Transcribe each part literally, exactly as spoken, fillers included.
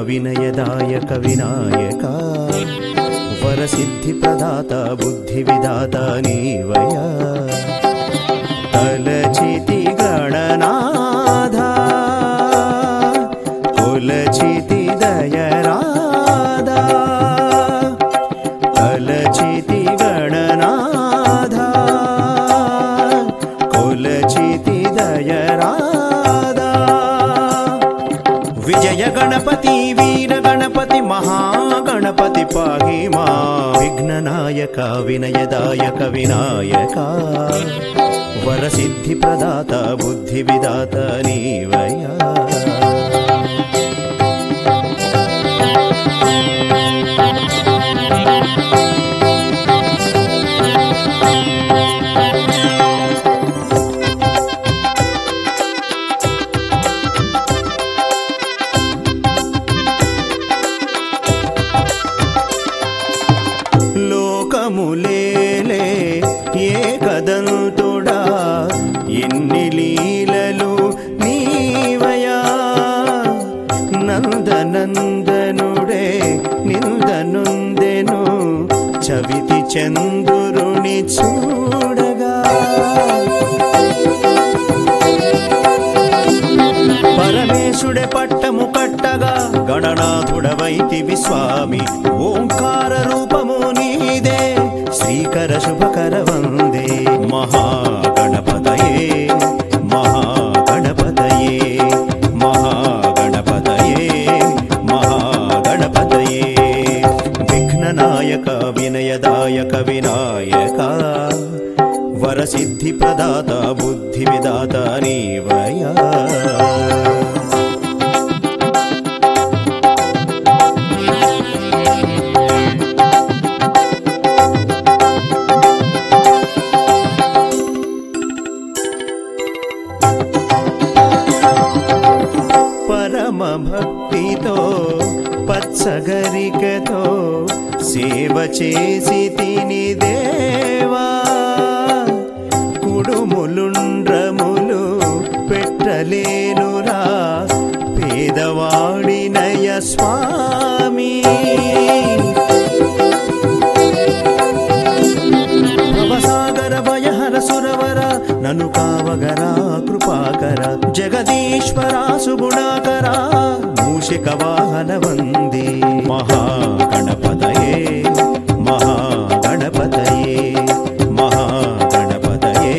వినయదాయక వినాయక వరసిద్ధి ప్రదాత బుద్ధి విదాత నీవయా తలచితి గణనాథ కొలచితి దయరాధా తలచితి గణనాథ కొలచితి దయరాధా విజయ గణపతి వీర గణపతి మహాగణపతి పాహి మా విఘ్ననాయక వినయదాయక వినాయక వరసిద్ధి ప్రదాత బుద్ధి విదాత నీవయా లోకములేలే ఏకదంతుడా ఎన్ని లీలలు నీవయా నందనందనుడే నిందనుందెను చవితి చంద్రుని చూడగా పరమేశుడే పట్టము కట్టగా గణనాథుడవైతివి స్వామి ఓంకార రూపము నీదే శ్రీకర శుభకర వందే మహాగణపతయే మహాగణపతయే మహాగణపతయే మహాగణపతయే విఘ్ననాయక వినయదాయక వినాయక వరసిద్ధి ప్రదాత బుద్ధి విదాత నీవయా పరమ భక్తితో పచ్చగరికతో సేవ చేసి తిని దేవా కుడుములుండ్రములు పెట్టలేనురా పేదవాడినయ స్వామి భవసాగర భయహర సురవర నను కావగరా కృపాకర జగదీశ్వర సుగుణాకర మూషిక వాహన వందే మహాగణపతయే మహాగణపతయే మహాగణపతయే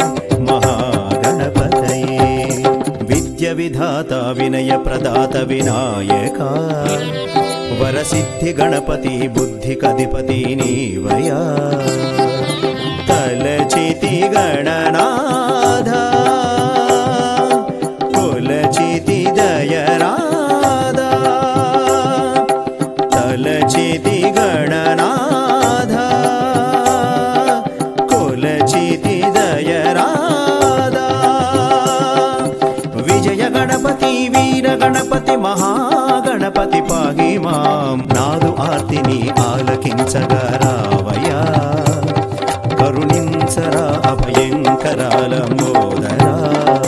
మహాగణపతయే విద్య విధాత వినయ ప్రదాత వినాయక వరసిద్ధి గణపతి బుద్ధి కధిపతి నీవయా తలచితి గణనాథ కొలచితి దయరాధా తలచితి గణనాథ కొలచితి దయరాధా విజయ గణపతి వీర గణపతి మహాగణపతి పాహి మాం నాదు ఆర్తిని ఆలకించగా రావయ్యా కరుణించరా అభయంకరాల మోదరా